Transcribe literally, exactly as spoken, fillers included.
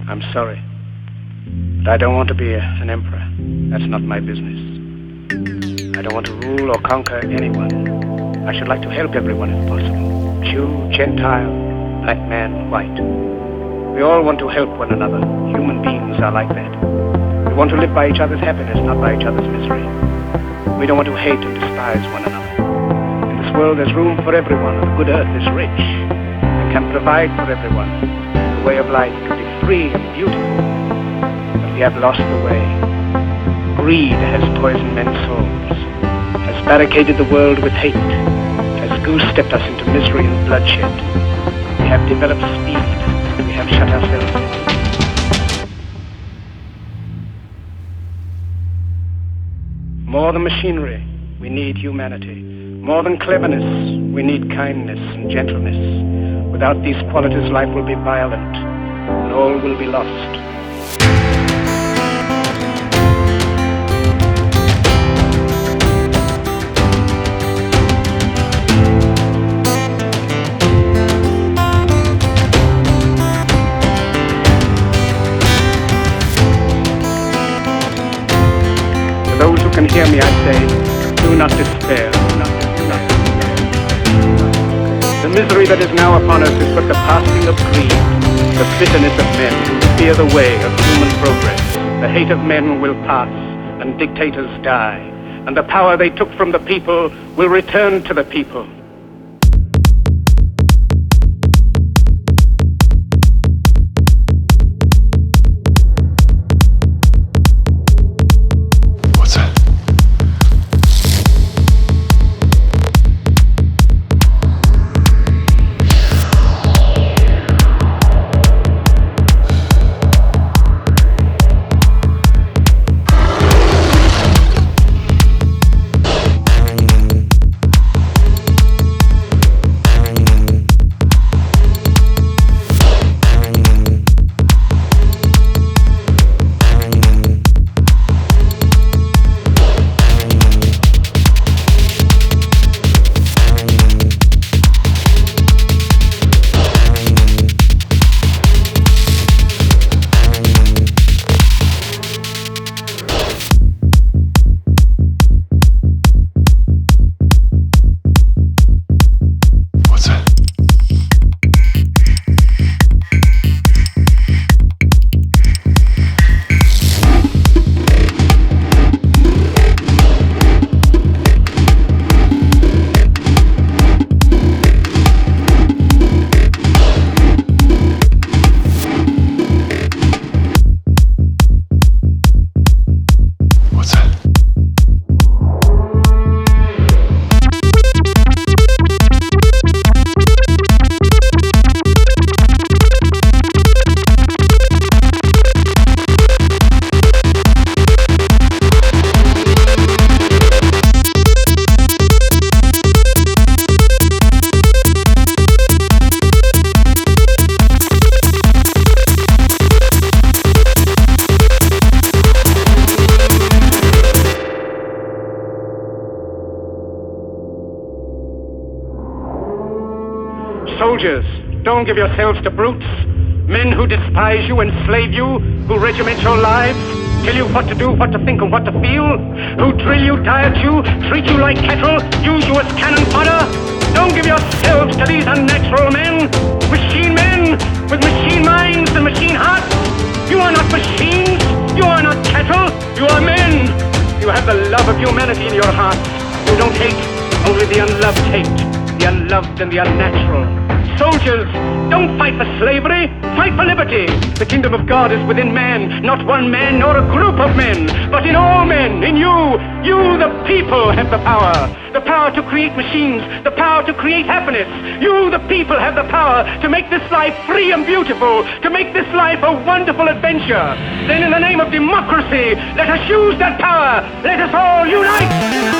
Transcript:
I'm sorry, but I don't want to be a, an emperor. That's not my business. I don't want to rule or conquer anyone. I should like to help everyone if possible. Jew, Gentile, black man, white. We all want to help one another. Human beings are like that. We want to live by each other's happiness, not by each other's misery. We don't want to hate and despise one another. In this world there's room for everyone. The good earth is rich and can provide for everyone. The way of life can be free and beautiful. But we have lost the way. Greed has poisoned men's souls, has barricaded the world with hate, has goose-stepped us into misery and bloodshed. We have developed speed, we have shut ourselves in. More than machinery, we need humanity. More than cleverness, we need kindness and gentleness. Without these qualities, life will be violent, and all will be lost. Those who can hear me, I say, do not despair. Do not despair. The misery that is now upon us is but the passing of greed, the bitterness of men who fear the way of human progress. The hate of men will pass, and dictators die, and the power they took from the people will return to the people. Soldiers, don't give yourselves to brutes. Men who despise you, enslave you, who regiment your lives, tell you what to do, what to think, and what to feel, who drill you, diet you, treat you like cattle, use you as cannon fodder. Don't give yourselves to these unnatural men, machine men, with machine minds and machine hearts. You are not machines, you are not cattle, you are men. You have the love of humanity in your hearts. You don't hate, only the unloved hate, the unloved and the unnatural. Soldiers, don't fight for slavery, fight for liberty. The kingdom of God is within man, not one man nor a group of men, but in all men, in you. You, the people, have the power. The power to create machines, the power to create happiness. You, the people, have the power to make this life free and beautiful, to make this life a wonderful adventure. Then in the name of democracy, let us use that power. Let us all unite.